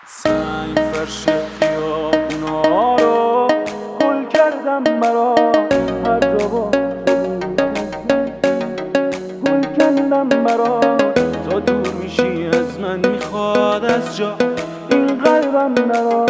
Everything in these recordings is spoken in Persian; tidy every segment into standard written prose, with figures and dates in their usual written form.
سنگ فرش خیابونا رو گل کردم برا هر جا گل کندم برا تا دور میشی از من میخواد از جا این قلبم برا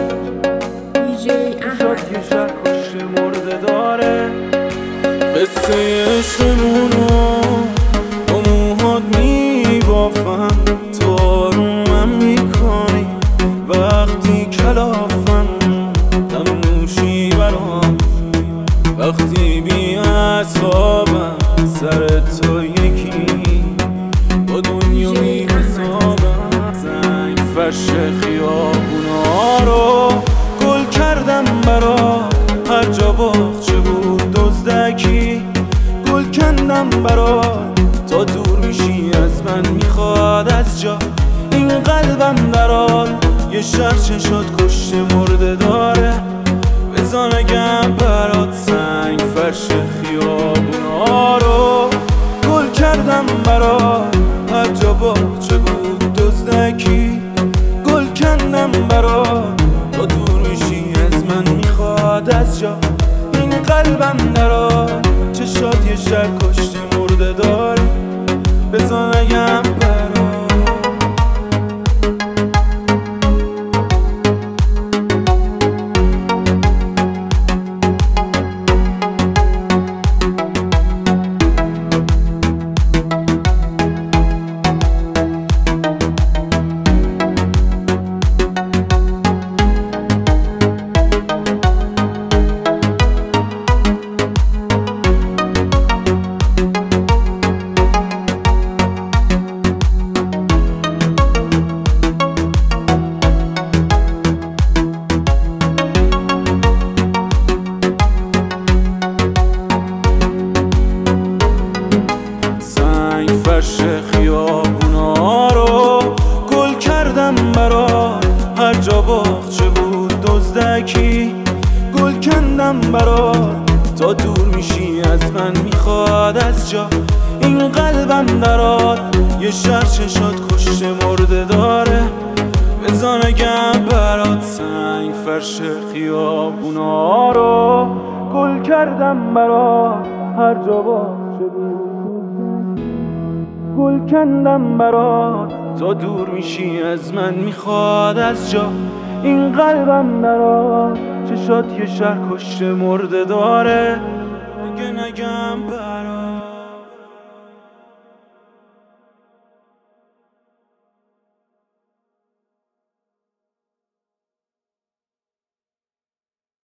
شاد یه شهر کشت مرده داره قصه عشقمونو با موهات میبافم تو آرومم میکنی وقتی کلافم تموشی برام وقتی بی اعصابم سر تو یکی با دنیا میحسابم سنگ فرش خیابونا رو گل کردم برا هر جا باغچه بود دزدکی گل کندم برا تا دور میشی از من میخواد از جا این قلبم درال یه شهر چشات کشته مرده داره بزا نگم برات سنگ فرش خیابونا رو گل کردم برا هر جا باغچه بود دزدکی گل کندم برا تا دور میشی از من میخواد از جا این قلبم درال چشات یه شهر کشته مرده داره بزا نگم برات فرش خیابونا رو گل کردم برا هر جا باغچه بود دزدکی گل کندم برا تا دور میشی از من میخواد از جا این قلبم درات یه شهر چشات کشته مرده داره بزا نگم برات سنگ فرش خیابونا رو گل کردم برا هر جا باغچه بود گل کندم برات تا دور میشی از من میخواد از جا این قلبم درات چشات یه شهر کشته مرده داره دیگه نگم برات